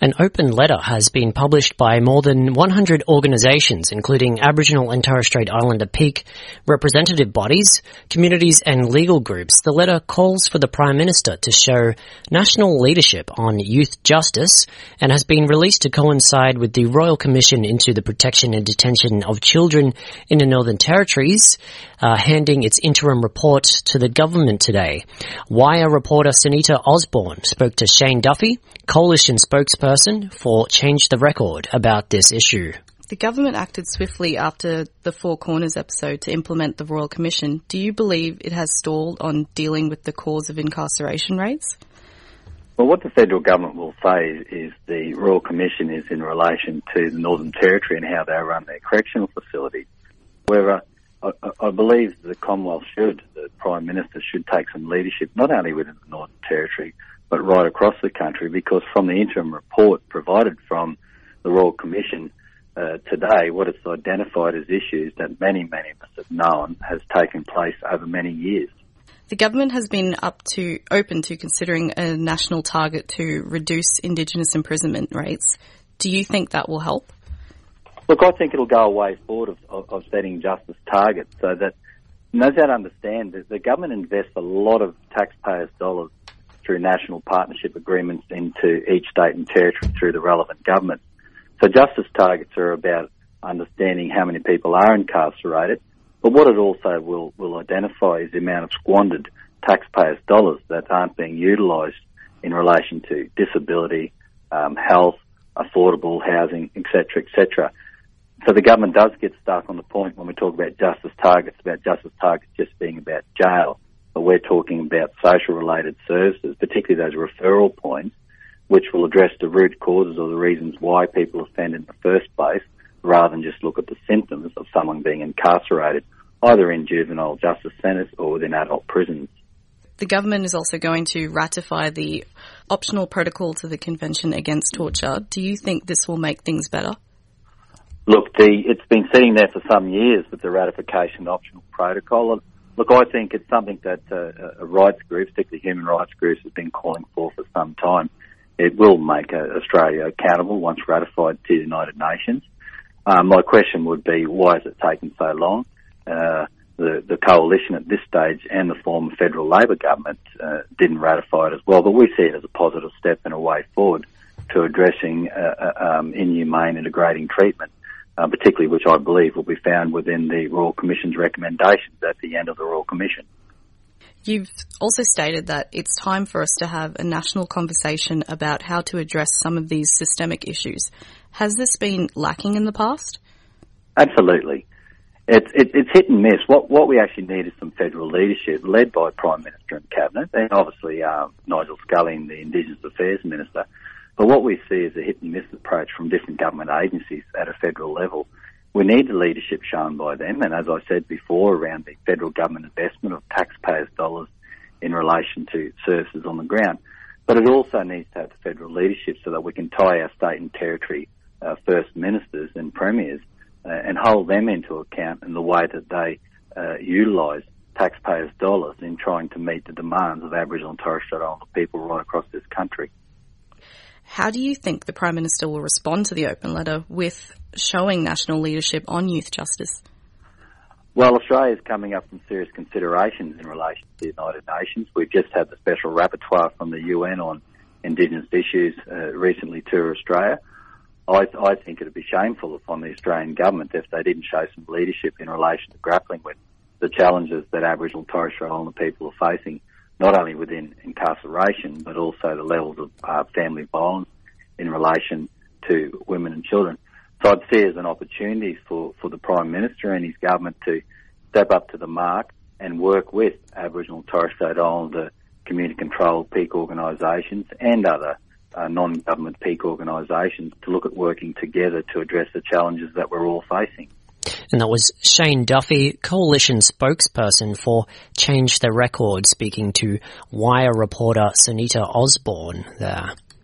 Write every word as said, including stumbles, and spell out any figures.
An open letter has been published by more than one hundred organisations, including Aboriginal and Torres Strait Islander peak representative bodies, communities and legal groups. The letter calls for the Prime Minister to show national leadership on youth justice and has been released to coincide with the Royal Commission into the Protection and Detention of Children in the Northern Territories, uh, handing its interim report to the government today. Wire reporter Sunita Osborne spoke to Shane Duffy, Coalition spokesperson for Change the Record, about this issue. The government acted swiftly after the Four Corners episode to implement the Royal Commission. Do you believe it has stalled on dealing with the cause of incarceration rates? Well, what the federal government will say is the Royal Commission is in relation to the Northern Territory and how they run their correctional facilities. However, I, I believe the Commonwealth should, the Prime Minister should take some leadership, not only within the Northern Territory, but right across the country, because from the interim report provided from the Royal Commission uh, today, what it's identified as issues that many, many of us have known has taken place over many years. The government has been up to open to considering a national target to reduce Indigenous imprisonment rates. Do you think that will help? Look, I think it'll go a way forward of, of, of setting justice targets so that, no doubt understand that the government invests a lot of taxpayers' dollars through national partnership agreements into each state and territory through the relevant government. So justice targets are about understanding how many people are incarcerated, but what it also will, will identify is the amount of squandered taxpayers' dollars that aren't being utilised in relation to disability, um, health, affordable housing, et cetera, et cetera. So the government does get stuck on the point when we talk about justice targets, about justice targets just being about jail. But we're talking about social-related services, particularly those referral points, which will address the root causes or the reasons why people offend in the first place, rather than just look at the symptoms of someone being incarcerated, either in juvenile justice centres or within adult prisons. The government is also going to ratify the optional protocol to the Convention Against Torture. Do you think this will make things better? Look, the, it's been sitting there for some years with the ratification optional protocol. Look, I think it's something that uh, rights groups, particularly human rights groups, have been calling for for some time. It will make uh, Australia accountable once ratified to the United Nations. Um, my question would be, why has it taken so long? Uh, the, the coalition at this stage and the former federal Labor government uh, didn't ratify it as well, but we see it as a positive step and a way forward to addressing uh, um, inhumane and degrading treatment. Uh, particularly which I believe will be found within the Royal Commission's recommendations at the end of the Royal Commission. You've also stated that it's time for us to have a national conversation about how to address some of these systemic issues. Has this been lacking in the past? Absolutely. It's, it, it's hit and miss. What, what we actually need is some federal leadership led by Prime Minister and Cabinet, and obviously uh, Nigel Scully, the Indigenous Affairs Minister. But what we see is a hit-and-miss approach from different government agencies at a federal level. We need the leadership shown by them, and as I said before, around the federal government investment of taxpayers' dollars in relation to services on the ground. But it also needs to have the federal leadership so that we can tie our state and territory uh, first ministers and premiers uh, and hold them into account in the way that they uh, utilise taxpayers' dollars in trying to meet the demands of Aboriginal and Torres Strait Islander people right across this country. How do you think the Prime Minister will respond to the open letter with showing national leadership on youth justice? Well, Australia is coming up from serious considerations in relation to the United Nations. We've just had the special rapporteur from the U N on Indigenous issues uh, recently to Australia. I, I think it would be shameful upon the Australian government if they didn't show some leadership in relation to grappling with the challenges that Aboriginal and Torres Strait Islander people are facing, not only within incarceration, but also the levels of uh, family violence in relation to women and children. So I'd see it as an opportunity for, for the Prime Minister and his government to step up to the mark and work with Aboriginal and Torres Strait Islander community-controlled peak organisations and other uh, non-government peak organisations to look at working together to address the challenges that we're all facing. And that was Shane Duffy, Coalition spokesperson for Change the Record, speaking to Wire reporter Sunita Osborne there.